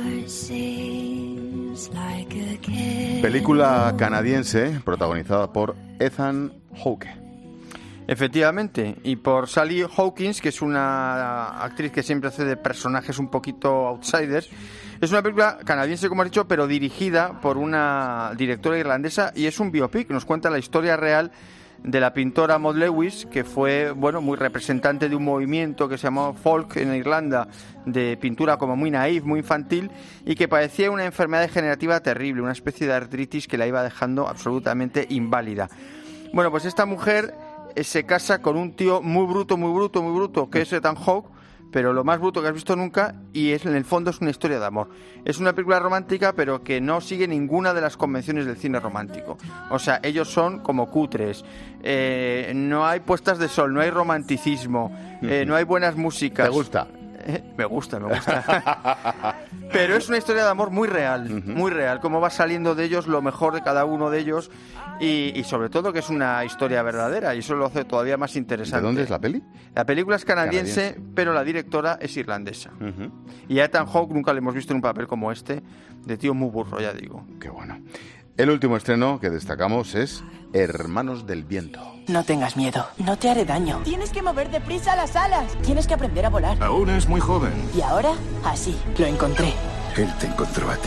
Película canadiense protagonizada por Ethan Hawke. Efectivamente, y por Sally Hawkins, que es una actriz que siempre hace de personajes un poquito outsiders. Es una película canadiense, como has dicho, pero dirigida por una directora irlandesa, y es un biopic. Nos cuenta la historia real de la pintora Maud Lewis, que fue, bueno, muy representante de un movimiento que se llamó folk en Irlanda, de pintura como muy naif, muy infantil, y que padecía una enfermedad degenerativa terrible, una especie de artritis que la iba dejando absolutamente inválida. Bueno, pues esta mujer se casa con un tío muy bruto, muy bruto, muy bruto, que es Ethan Hawke, pero lo más bruto que has visto nunca, y es en el fondo es una historia de amor. Es una película romántica, pero que no sigue ninguna de las convenciones del cine romántico. O sea, ellos son como cutres, eh, no hay puestas de sol, no hay romanticismo, eh, no hay buenas músicas. ¿Te gusta? Eh, me gusta, me gusta. Pero es una historia de amor muy real, uh-huh. muy real, cómo va saliendo de ellos lo mejor de cada uno de ellos, y, y sobre todo que es una historia verdadera, y eso lo hace todavía más interesante. ¿De dónde es la peli? La película es canadiense, canadiense. pero la directora es irlandesa. Uh-huh. Y a Ethan Hawke nunca le hemos visto en un papel como este, de tío muy burro, ya digo. Qué bueno. El último estreno que destacamos es Hermanos del Viento. No tengas miedo, no te haré daño. Tienes que mover deprisa las alas. Tienes que aprender a volar. Aún es muy joven. Y ahora, así, lo encontré. Él te encontró a ti.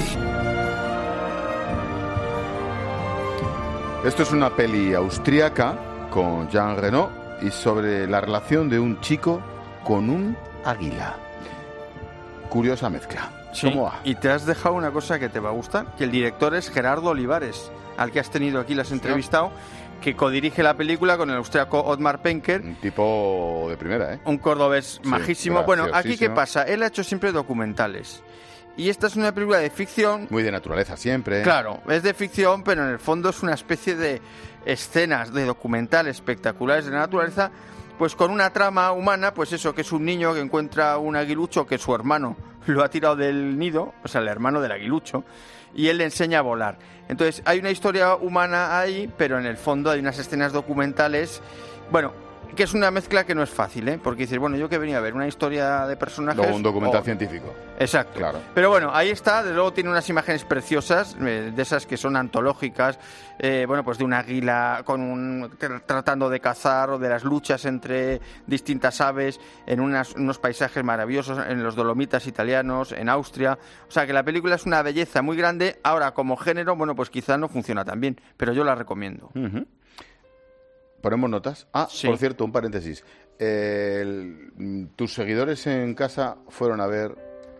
Esto es una peli austríaca con Jean Reno y sobre la relación de un chico con un águila. Curiosa mezcla. Sí, ¿cómo va? Y te has dejado una cosa que te va a gustar, que el director es Gerardo Olivares, al que has tenido aquí, le has entrevistado, que codirige la película con el austriaco Otmar Penker. Un tipo de primera, ¿eh? Un cordobés sí, majísimo. Bueno, aquí ¿qué pasa? Él ha hecho siempre documentales. Y esta es una película de ficción. Muy de naturaleza siempre. Claro, es de ficción, pero en el fondo es una especie de escenas de documental espectaculares de la naturaleza, pues con una trama humana, pues eso, que es un niño que encuentra un aguilucho que su hermano lo ha tirado del nido, o sea, el hermano del aguilucho, y él le enseña a volar. Entonces, hay una historia humana ahí, pero en el fondo hay unas escenas documentales, bueno, que es una mezcla que no es fácil, ¿eh? Porque dices, bueno, yo que venía a ver una historia de personajes... O un documental o... científico. Exacto. Claro. Pero bueno, ahí está, de luego tiene unas imágenes preciosas, eh, de esas que son antológicas, eh, bueno, pues de un águila con un, tratando de cazar, o de las luchas entre distintas aves, en unas, unos paisajes maravillosos, en los Dolomitas italianos, en Austria. O sea, que la película es una belleza muy grande. Ahora, como género, bueno, pues quizás no funciona tan bien, pero yo la recomiendo. Uh-huh. ¿Ponemos notas? Ah, sí. Por cierto, un paréntesis. Eh, el, tus seguidores en casa fueron a ver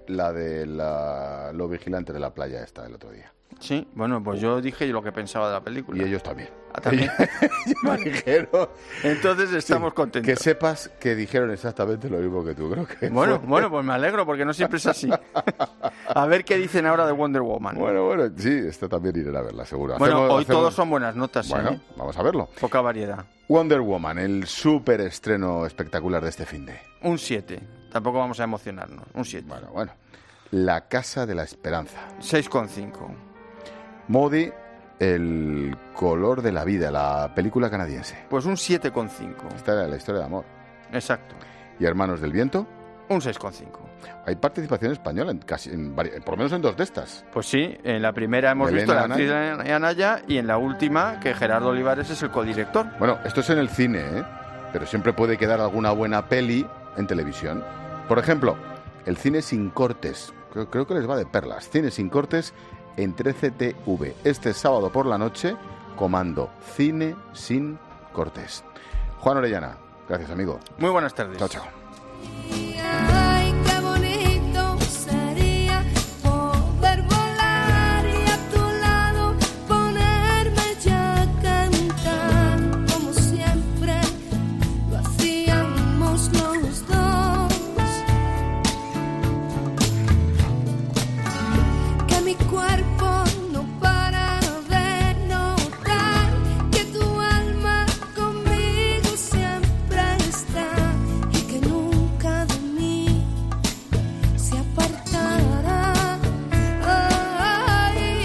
la de la, los vigilantes de la playa esta el otro día. Sí, bueno, pues yo dije lo que pensaba de la película. Y ellos también. Ah, también. Me dijeron. Entonces estamos Sí, contentos. Que sepas que dijeron exactamente lo mismo que tú, creo que. Bueno, fue- bueno, pues me alegro porque no siempre es así. A ver qué dicen ahora de Wonder Woman. Bueno, bueno, sí, esta también iré a verla, seguro. Bueno, Hacemos- hoy hacemos- todos son buenas notas. Bueno, ¿eh? vamos a verlo. Poca variedad. Wonder Woman, el súper estreno espectacular de este finde. Un siete. Tampoco vamos a emocionarnos. Un siete. Bueno, bueno. La Casa de la Esperanza. seis coma cinco. Modi, el color de la vida, la película canadiense. Pues un siete coma cinco. Esta era la historia de amor. Exacto. ¿Y Hermanos del Viento? Un seis coma cinco. Hay participación española, en casi, en vari- por lo menos en dos de estas. Pues sí, en la primera hemos Elena visto a la Anaya. actriz Anaya y en la última que Gerardo Olivares es el codirector. Bueno, esto es en el cine, ¿eh? Pero siempre puede quedar alguna buena peli en televisión. Por ejemplo, el cine sin cortes. Creo, creo que les va de perlas. Cine sin cortes en trece T V. Este sábado por la noche, comando Cine sin cortes. Juan Orellana, gracias, amigo. Muy buenas tardes. Chao, chao. Ay, qué bonito sería poder volar y a tu lado ponerme ya a cantar como siempre lo hacíamos los dos. Que mi cuerpo no para de notar que tu alma conmigo siempre está y que nunca de mí se apartará. Ay,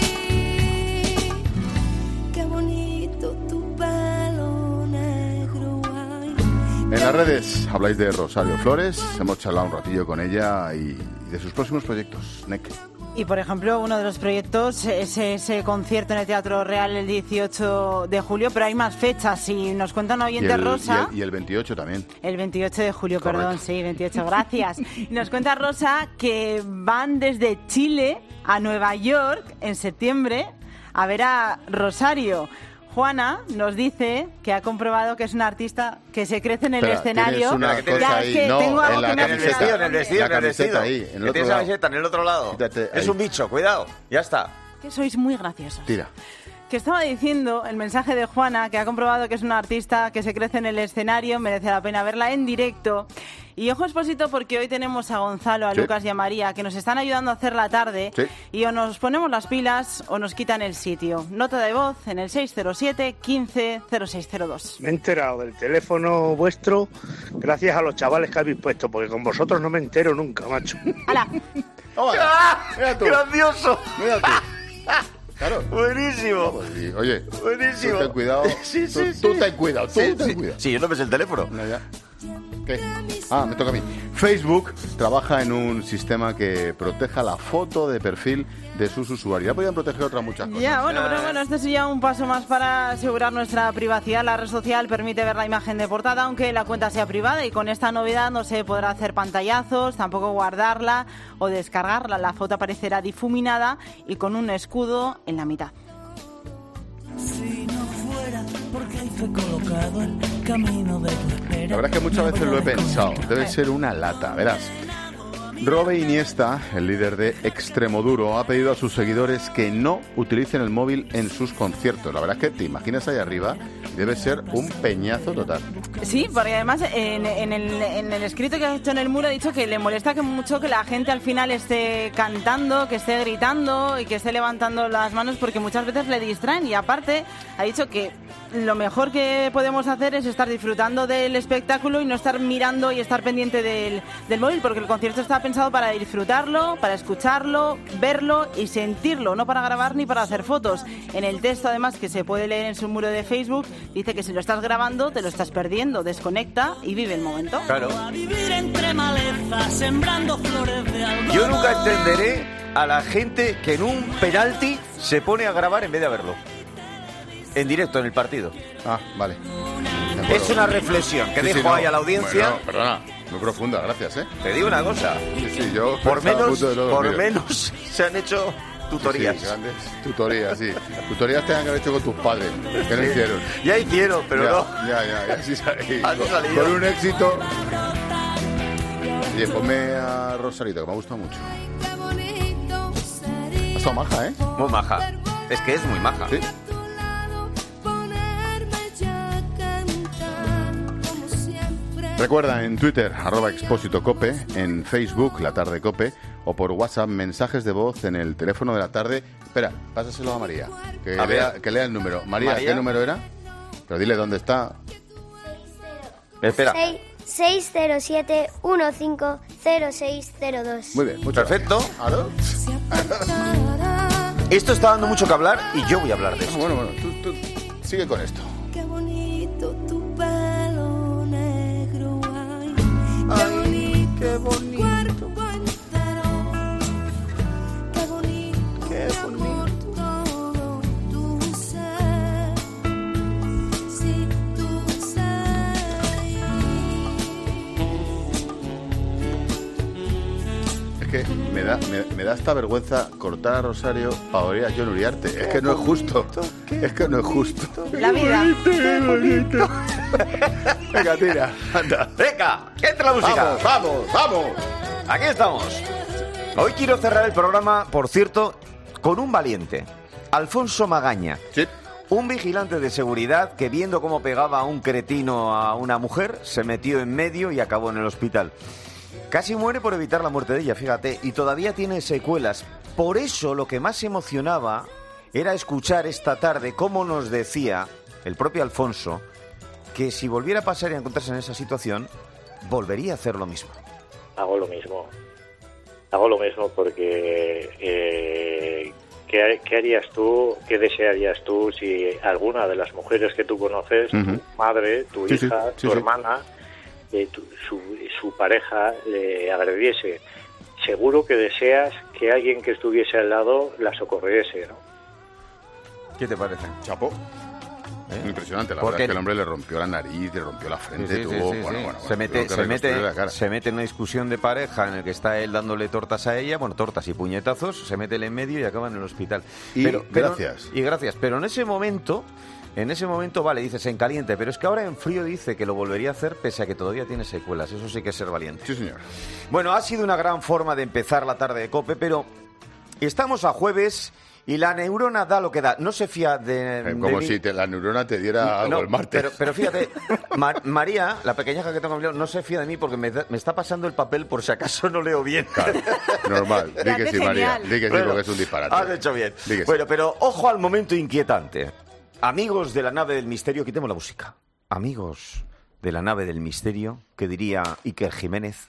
qué bonito tu pelo negro. Ay. En las redes habláis de Rosario Flores. Hemos charlado un ratillo con ella y de sus próximos proyectos. Nec. Y, por ejemplo, uno de los proyectos es ese concierto en el Teatro Real el dieciocho de julio, pero hay más fechas. Si nos cuenta una Y oyente el, Rosa... y el- y el veintiocho también. El veintiocho de julio, Correcto. perdón, sí, veintiocho, gracias. Y nos cuenta Rosa que van desde Chile a Nueva York en septiembre a ver a Rosario. Juana nos dice que ha comprobado que es una artista que se crece en el Espera, escenario. tienes una Ya, cosa es ahí, que no, tengo algo en la que me ha camiseta. En el vestido, en el vestido, La en el vestido. camiseta ahí, en el Que otro tienes lado. la camiseta en el otro lado. Quítate Es ahí. un bicho, cuidado. Ya está. Que sois muy graciosos. Tira. Que estaba diciendo el mensaje de Juana, que ha comprobado que es una artista que se crece en el escenario, merece la pena verla en directo. Y ojo expósito porque hoy tenemos a Gonzalo, a Sí. Lucas y a María, que nos están ayudando a hacer la tarde. Sí. Y o nos ponemos las pilas o nos quitan el sitio. Nota de voz en el seis cero siete, quince, cero seis cero dos. Me he enterado del teléfono vuestro gracias a los chavales que habéis puesto, porque con vosotros no me entero nunca, macho. ¡Hala! Mira tú. ¡Grandioso! Mira tú. Claro. Buenísimo. Pues sí, oye, Buenísimo. tú ten cuidado. Sí, sí, tú, sí. tú ten cuidado, tú Sí, ten sí. cuidado. Sí, yo no me sé el teléfono. No, ya. ¿Qué? Ah, me toca a mí. Facebook trabaja en un sistema que proteja la foto de perfil de sus usuarios. Ya podían proteger otras muchas cosas. Ya, bueno, pero bueno, este sería un paso más para asegurar nuestra privacidad. La red social permite ver la imagen de portada, aunque la cuenta sea privada, y con esta novedad no se podrá hacer pantallazos, tampoco guardarla o descargarla. La foto aparecerá difuminada y con un escudo en la mitad. Si no fuera porque ahí fue colocado el camino de tu espera. La verdad es que muchas veces lo he pensado. Debe ser una lata, verás. Robe Iniesta, el líder de Extremoduro, ha pedido a sus seguidores que no utilicen el móvil en sus conciertos. La verdad es que te imaginas ahí arriba, debe ser un peñazo total. Sí, porque además en, en el, en el escrito que ha hecho en el muro ha dicho que le molesta que mucho que la gente al final esté cantando, que esté gritando y que esté levantando las manos porque muchas veces le distraen, y aparte ha dicho que lo mejor que podemos hacer es estar disfrutando del espectáculo y no estar mirando y estar pendiente del, del móvil, porque el concierto está pensado para disfrutarlo, para escucharlo, verlo y sentirlo, no para grabar ni para hacer fotos. En el texto, además, que se puede leer en su muro de Facebook, dice que si lo estás grabando te lo estás perdiendo, desconecta y vive el momento. Claro. A vivir entre malezas, sembrando flores de algodón. Yo nunca entenderé a la gente que en un penalti se pone a grabar en vez de a verlo. En directo, en el partido. Ah, vale. Es una reflexión que Sí, sí, dejo no. ahí a la audiencia. Bueno, perdona, muy profunda, gracias, ¿eh? Te digo una cosa. Sí, sí, yo Por estaba a menos, punto de no por dormir. menos se han hecho tutorías. Sí, sí, grandes tutorías, sí. Tutorías te han que haber hecho con tus padres, que no Sí. hicieron. Ya hicieron, pero Ya, no. Ya, ya, ya, sí salí. Así Con, salí con yo. un éxito. Oye, ponme a Rosarito, que me ha gustado mucho. Ha estado maja, ¿eh? Muy maja. Es que es muy maja. Sí. Recuerda en Twitter, arroba Expósito Cope, en Facebook, La Tarde Cope, o por WhatsApp, mensajes de voz en el teléfono de la tarde. Espera, pásaselo a María, que, A lea, ver. que lea el número. María, María. ¿qué número era? Pero dile dónde está. Espera. seis cero siete uno cinco cero seis cero dos. Muy bien, mucho Perfecto. ¿Aló? Esto está dando mucho que hablar y yo voy a hablar de esto. Bueno, bueno, tú, tú sigue con esto. Qué bonito tu pelo negro, ay, qué bonito, qué bonito. Cuerpo entero, qué bonito, qué bonito. Todo tu ser, sí, tu ser. Es que me da, me, me da esta vergüenza cortar a Rosario para oír a John Uriarte. Es que no es justo. Es que no es justo. La vida. Qué bonito. Venga, tira. Anda. Venga, entra la música. Vamos, vamos, vamos. Aquí estamos. Hoy quiero cerrar el programa, por cierto, con un valiente. Alfonso Magaña. Sí. Un vigilante de seguridad que, viendo cómo pegaba a un cretino a una mujer, se metió en medio y acabó en el hospital. Casi muere por evitar la muerte de ella, fíjate, y todavía tiene secuelas. Por eso lo que más emocionaba era escuchar esta tarde cómo nos decía el propio Alfonso que si volviera a pasar y a encontrarse en esa situación, volvería a hacer lo mismo. Hago lo mismo. Hago lo mismo porque eh, ¿qué, qué harías tú, qué desearías tú si alguna de las mujeres que tú conoces, Ujú. tu madre, tu Sí, sí, hija, sí, tu sí. hermana, eh, tu- su, su pareja le agrediese? Seguro que deseas que alguien que estuviese al lado la socorriese, ¿no? ¿Qué te parece? Chapo. Impresionante, la Porque- verdad es que el hombre le rompió la nariz, le rompió la Sí, frente, sí, sí, tuvo... sí, bueno, sí. bueno, se bueno, mete, tuvo que se, reconstruir mete, la cara. se mete en una discusión de pareja en el que está él dándole tortas a ella, bueno, tortas y puñetazos, se mete él en medio y acaba en el hospital. Y gracias. Y gracias, pero en ese momento, en ese momento, vale, dices en caliente, pero es que ahora en frío dice que lo volvería a hacer pese a que todavía tiene secuelas, eso sí que es ser valiente. Sí, señor. Bueno, ha sido una gran forma de empezar la tarde de COPE, pero estamos a jueves y la neurona da lo que da. No se fía de... Eh, de Como mí. si te, la neurona te diera algo No, el martes. Pero, pero fíjate, Ma- María, la pequeñaja que tengo a mi lado, no se fía de mí porque me, da- me está pasando el papel por si acaso no leo bien. Normal. Di que sí, María. Di que sí, Bueno, porque es un disparate. Has hecho bien. Di que sí. Bueno, pero ojo al momento inquietante. Amigos de la nave del misterio, quitemos la música. Amigos de la nave del misterio, que diría Iker Jiménez.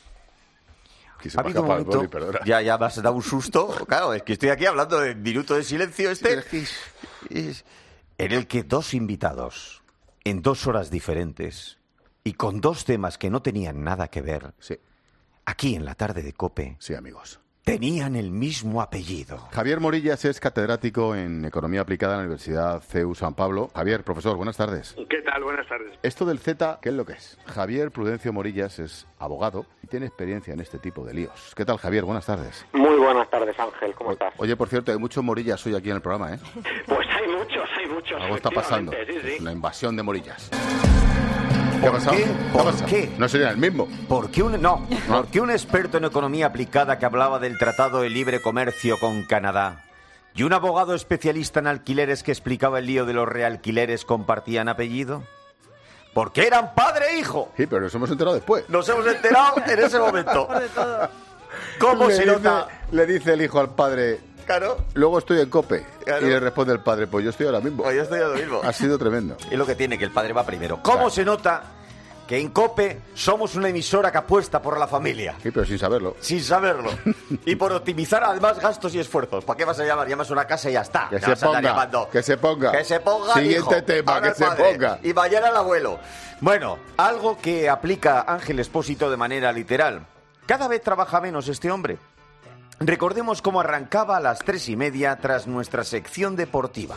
Que se Ha me ha habido un escapado el momento- boli, perdona. ya, ya me has dado un susto. Claro, es que estoy aquí hablando de minuto de silencio este. Es- en el que dos invitados, en dos horas diferentes, y con dos temas que no tenían nada que ver, aquí en la tarde de COPE, sí, amigos, tenían el mismo apellido. Javier Morillas es catedrático en Economía Aplicada en la Universidad C E U San Pablo. Javier, profesor, buenas tardes. ¿Qué tal? Buenas tardes. Esto del Z, ¿qué es lo que es? Javier Prudencio Morillas es abogado y tiene experiencia en este tipo de líos. ¿Qué tal, Javier? Buenas tardes. Muy buenas tardes, Ángel. ¿Cómo estás? Oye, por cierto, hay muchos Morillas hoy aquí en el programa, ¿eh? Pues hay muchos, hay muchos. Algo está pasando. efectivamente, Sí, sí. Una invasión de Morillas. ¿Qué ha pasado? qué? ¿Qué ha ¿Por pasado? qué? No sería el mismo. ¿Por qué un, no, ¿por qué un experto en economía aplicada que hablaba del Tratado de Libre Comercio con Canadá y un abogado especialista en alquileres que explicaba el lío de los realquileres compartían apellido? Porque eran padre e hijo. Sí, pero nos hemos enterado después. Nos hemos enterado en ese momento. ¿Cómo le se dice, nota? Le dice el hijo al padre... Claro. Luego estoy en COPE. Claro. Y le responde el padre, pues yo estoy ahora mismo. Pues yo estoy ahora mismo. Ha sido tremendo. Es lo que tiene, que el padre va primero. ¿Cómo se nota que en COPE somos una emisora que apuesta por la familia? Sí, pero sin saberlo. Sin saberlo. Y por optimizar además gastos y esfuerzos. ¿Para qué vas a llamar? Llamas a una casa y ya está. Que No se vas a andar ponga, llamando. que se ponga. Que se ponga, Siguiente hijo. tema, Ahora que el se padre. ponga. Y mañana el abuelo. Bueno, algo que aplica Ángel Expósito de manera literal. Cada vez trabaja menos este hombre. Recordemos cómo arrancaba a las tres y media tras nuestra sección deportiva.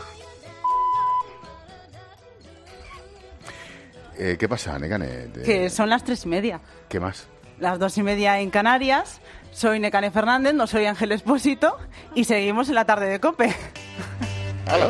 Eh, ¿Qué pasa, Nekane? De- Que son las tres y media. ¿Qué más? Las dos y media en Canarias. Soy Nekane Fernández, no soy Ángel Expósito. Y seguimos en la tarde de COPE. ¿Aló?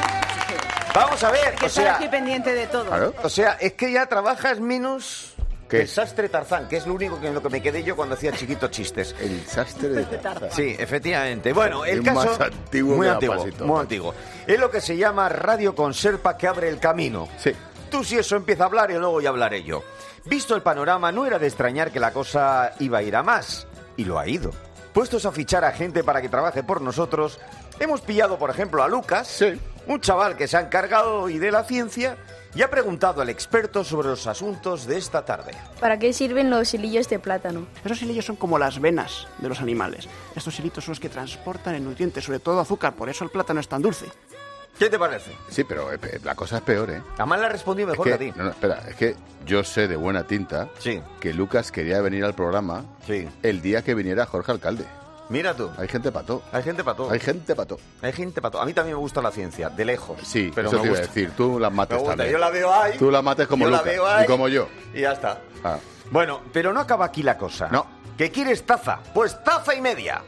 Vamos a ver, Que o estar sea, aquí pendiente de todo. o sea, es que ya trabajas menos ¿Qué? El sastre Tarzán, que es lo único que en lo que me quedé yo cuando hacía chiquito chistes. El sastre de Tarzán. Sí, efectivamente. Bueno, el Es caso... más antiguo muy que la antiguo, pasito. muy antiguo. Es lo que se llama radio con serpa que abre el camino. Sí. Tú si eso empieza a hablar y luego ya hablaré yo. Visto el panorama, no era de extrañar que la cosa iba a ir a más. Y lo ha ido. Puestos a fichar a gente para que trabaje por nosotros, hemos pillado, por ejemplo, a Lucas, sí. un chaval que se ha encargado hoy de la ciencia y ha preguntado al experto sobre los asuntos de esta tarde. ¿Para qué sirven los hilillos de plátano? Esos hilillos son como las venas de los animales. Estos hilitos son los que transportan el nutriente, sobre todo azúcar, por eso el plátano es tan dulce. ¿Qué te parece? Sí, pero eh, la cosa es peor, ¿eh? Además le ha respondido mejor Es que que- a ti. No, no, espera, es que yo sé de buena tinta Sí. que Lucas quería venir al programa Sí. el día que viniera Jorge Alcalde. Mira tú. Hay gente pató. Hay gente para todo. Hay gente pató. Hay gente para todo. A mí también me gusta la ciencia, de lejos. Sí, pero eso me te iba a gusta. decir. Tú las mates Me gusta. también. Yo la veo ahí. Tú las mates como yo la Lucas veo ahí, y como yo. Y ya está. Ah. Bueno, pero no acaba aquí la cosa. No. ¿Qué quieres taza? Pues taza y media.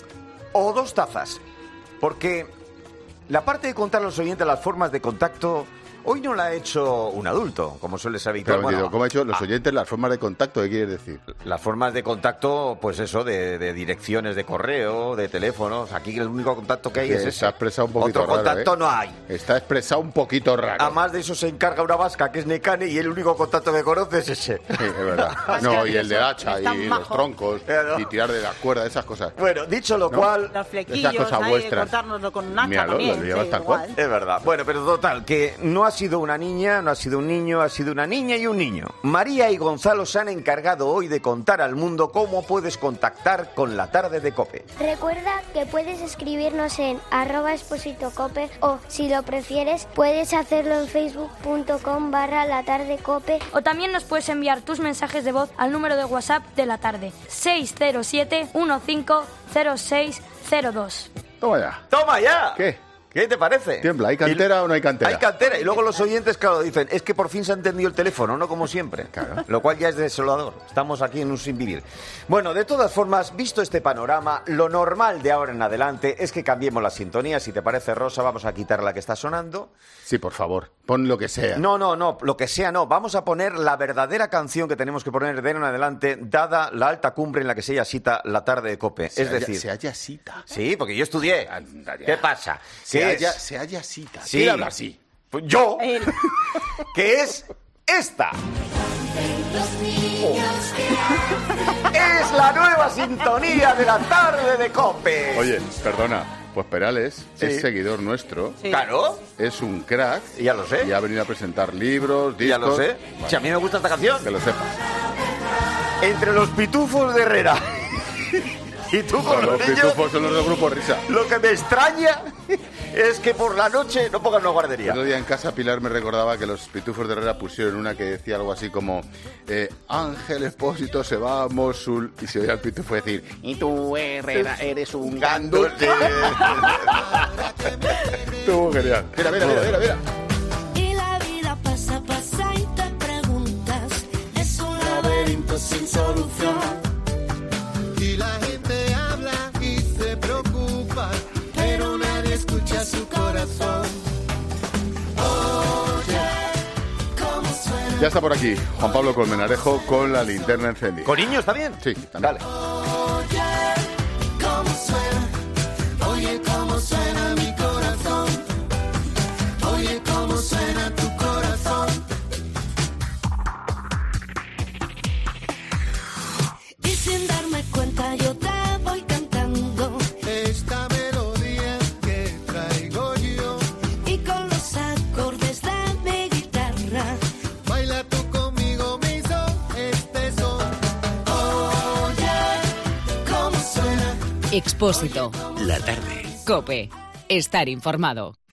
O dos tazas. Porque la parte de contar a los oyentes las formas de contacto hoy no la ha hecho un adulto, como suele ser habitual. Pero, Bueno, ¿cómo ha hecho los ah, oyentes las formas de contacto? ¿Qué quieres decir? Las formas de contacto, pues eso, de, de direcciones de correo, de teléfonos. Aquí el único contacto que hay Que es se ese. ha expresado un poquito Otro raro, contacto ¿eh? no hay. Está expresado un poquito raro. Además de eso se encarga una vasca que es Necane y el único contacto que conoce es ese. Sí, es verdad. No, y el de hacha Está y los majo. troncos Eh, no. y tirar de la cuerda, esas cosas. Bueno, dicho lo ¿No? cual, Los Esas flequillos, cosas ahí, vuestras. cortárnoslo con un hacha Míralo, también. lo llevas sí, tal igual. cual. es verdad. Bueno, pero total, que no ha sido una niña, no ha sido un niño, ha sido una niña y un niño. María y Gonzalo se han encargado hoy de contar al mundo cómo puedes contactar con la tarde de COPE. Recuerda que puedes escribirnos en arroba expositocope o, si lo prefieres, puedes hacerlo en facebook.com barra la tarde cope. O también nos puedes enviar tus mensajes de voz al número de WhatsApp de la tarde, seis cero siete uno cinco cero seis cero dos. Toma ya. ¡Toma ya! ¿Qué? ¿Qué te parece? Tiembla, ¿hay cantera o no hay cantera? Hay cantera. Y luego los oyentes, claro, dicen, es que por fin se ha entendido el teléfono, no como siempre. Claro. Lo cual ya es desolador. Estamos aquí en un sin vivir. Bueno, de todas formas, visto este panorama, lo normal de ahora en adelante es que cambiemos la sintonía. Si te parece, Rosa, vamos a quitar la que está sonando. Sí, por favor, pon lo que sea. No, no, no, lo que sea no. Vamos a poner la verdadera canción que tenemos que poner de ahora en adelante, dada la alta cumbre en la que se halla cita la tarde de COPE. Se es halla- decir... se halla cita. Sí, porque yo estudié. Anda ya. ¿Qué pasa? Se ¿Qué halla, es? se halla cita. Sí. ¿Quién habla así? Pues yo, Él. que es esta. Es la nueva sintonía de la tarde de COPE. Oye, perdona, pues Perales Sí. es seguidor nuestro. Sí. Claro, Es un crack. ya lo sé. Y ha venido a presentar libros, discos. Ya lo sé. Bueno, Si a mí me gusta esta canción. que lo sepas. Entre los pitufos de Herrera y tú con Los los niños, pitufos son los del grupo Risa. lo que me extraña es que por la noche no pongan una guardería. El otro día en casa Pilar me recordaba que los pitufos de Herrera pusieron una que decía algo así como eh, Ángel Expósito se va a Mosul, y se oía al pitufo decir y tú Herrera eres un gandul. Estuvo genial. Mira, mira, mira, mira, mira. Y la vida pasa, pasa y te preguntas, es un laberinto sin solución. Y la gente habla y se preocupa, pero nadie escucha su corazón. Oye, cómo suena. Ya está por aquí Juan Pablo Colmenarejo con la linterna encendida. ¿Con niños está bien? Sí, también. Dale. Oye, cómo suena. Oye, cómo suena mi corazón. Oye, cómo suena tu corazón. Y sin darme cuenta yo te voy cantando, Esta melodía que traigo yo. y con los acordes de mi guitarra, Baila tú conmigo, mi son, este son. Oye, cómo suena. Expósito. La tarde. Cope. Estar informado.